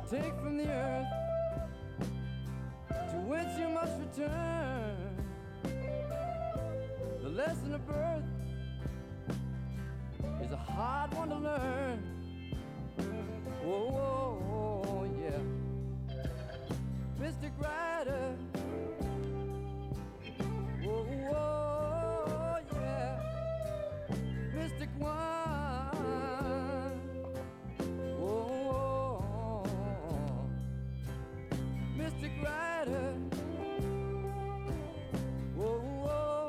take from the earth, to whence you must return. The lesson of birth is a hard one to learn. Whoa, whoa, whoa, yeah. Mystic Rider. Whoa, whoa, yeah. Mystic One. Whoa, whoa. Mystic Rider. Whoa, whoa.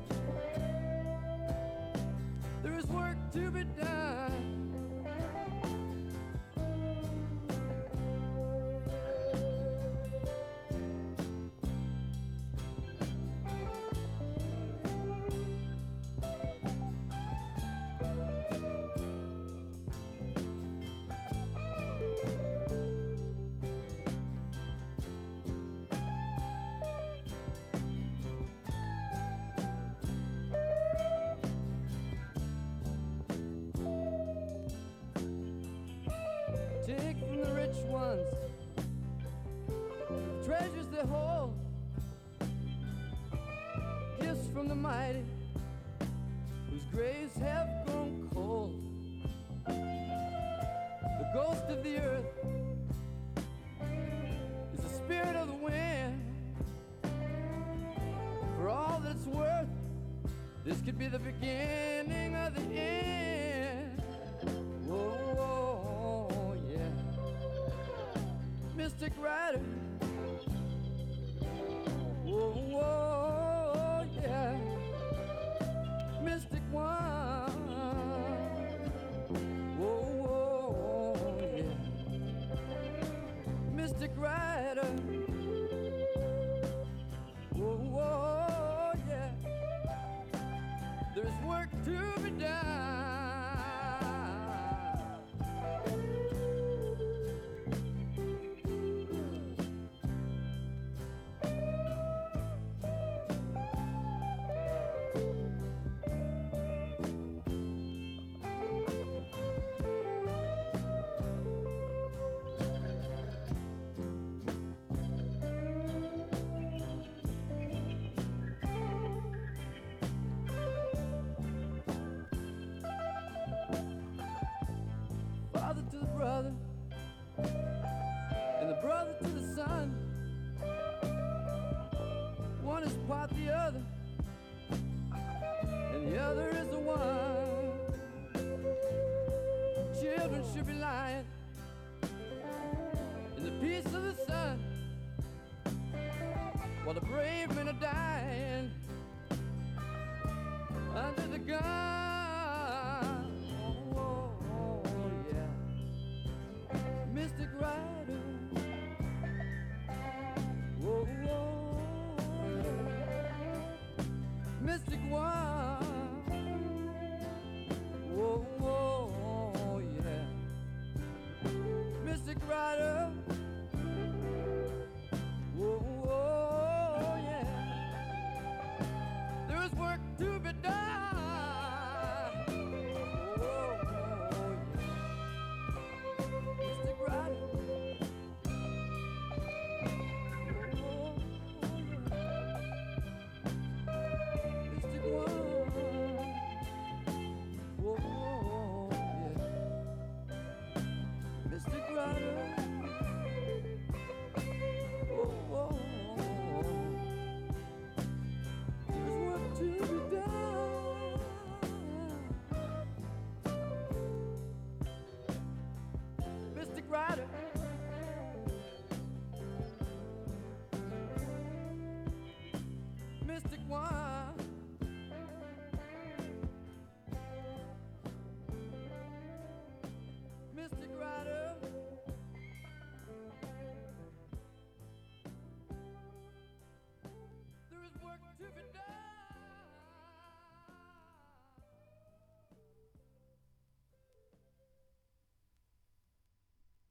There is work to be done. Take from the rich ones the treasures they hold, gifts from the mighty whose graves have grown cold. The ghost of the earth is the spirit of the wind. For all that it's worth, this could be the beginning of the end. Whoa, whoa, yeah. Mystic Rider. Whoa, whoa, yeah. Mystic One. Whoa, whoa, yeah. Mystic Rider. Whoa, whoa, yeah. There's work to be done. Father to the brother, and the brother to the son. One is part the other, and the other is the one. Children should be lying in the peace of the sun, while the brave men are dying under the gun. Mystic Rider. Whoa, whoa. Mystic One. Whoa, whoa, yeah. Mystic Rider. Whoa, whoa, yeah. There is work to be done. Mystic Rider. Oh, oh, oh. There's work to be done. Mystic Rider. Mystic One.